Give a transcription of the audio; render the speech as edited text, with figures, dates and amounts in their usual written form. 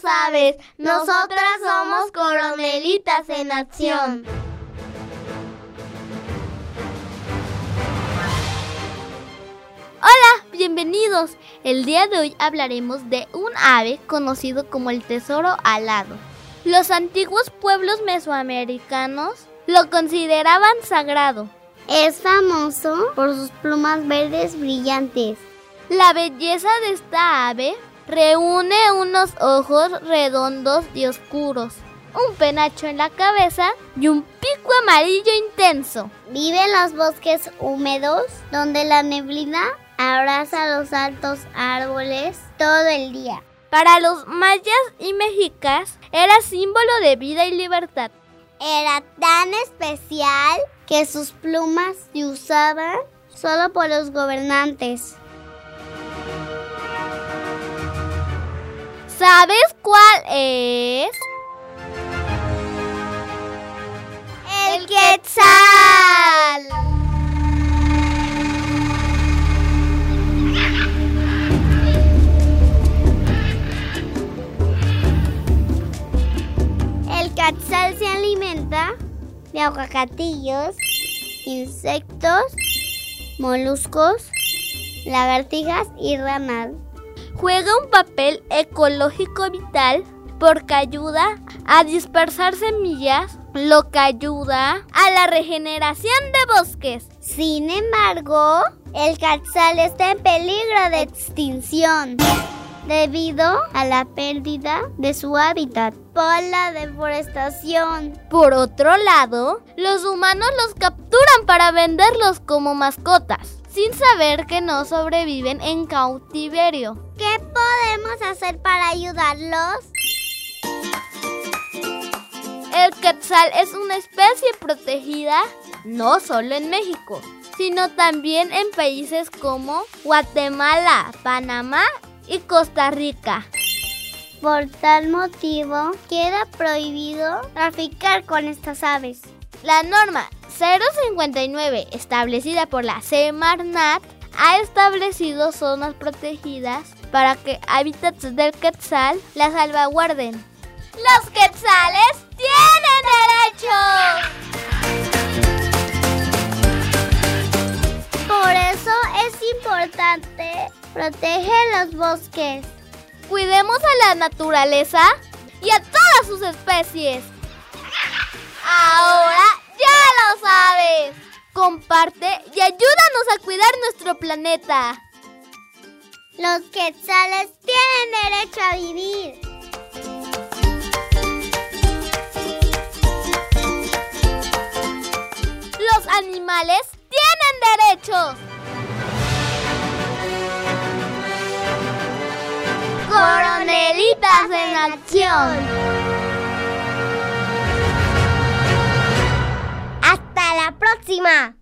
sabes, nosotras somos Coronelitas en Acción. Hola, bienvenidos. El día de hoy hablaremos de un ave conocido como el tesoro alado. Los antiguos pueblos mesoamericanos lo consideraban sagrado. Es famoso por sus plumas verdes brillantes. La belleza de esta ave reúne unos ojos redondos y oscuros, un penacho en la cabeza y un pico amarillo intenso. Vive en los bosques húmedos, donde la neblina abraza los altos árboles todo el día. Para los mayas y mexicas era símbolo de vida y libertad. Era tan especial que sus plumas se usaban solo por los gobernantes. ¿Sabes cuál es? ¡El quetzal! El quetzal se alimenta de aguacatillos, insectos, moluscos, lagartijas y ranas. Juega un papel ecológico vital porque ayuda a dispersar semillas, lo que ayuda a la regeneración de bosques. Sin embargo, el quetzal está en peligro de extinción debido a la pérdida de su hábitat por la deforestación. Por otro lado, los humanos los capturan para venderlos como mascotas, sin saber que no sobreviven en cautiverio. ¿Qué podemos hacer para ayudarlos? El quetzal es una especie protegida no solo en México, sino también en países como Guatemala, Panamá y Costa Rica. Por tal motivo, queda prohibido traficar con estas aves. La norma 059, establecida por la Semarnat, ha establecido zonas protegidas para que hábitats del quetzal la salvaguarden. ¡Los quetzales tienen derechos! Por eso es importante proteger los bosques. Cuidemos a la naturaleza y a todas sus especies. Ahora ya lo sabes. Comparte y ayúdanos a cuidar nuestro planeta. Los quetzales tienen derecho a vivir. Los animales tienen derechos. Coronelitas en Acción. ¡Hasta la próxima!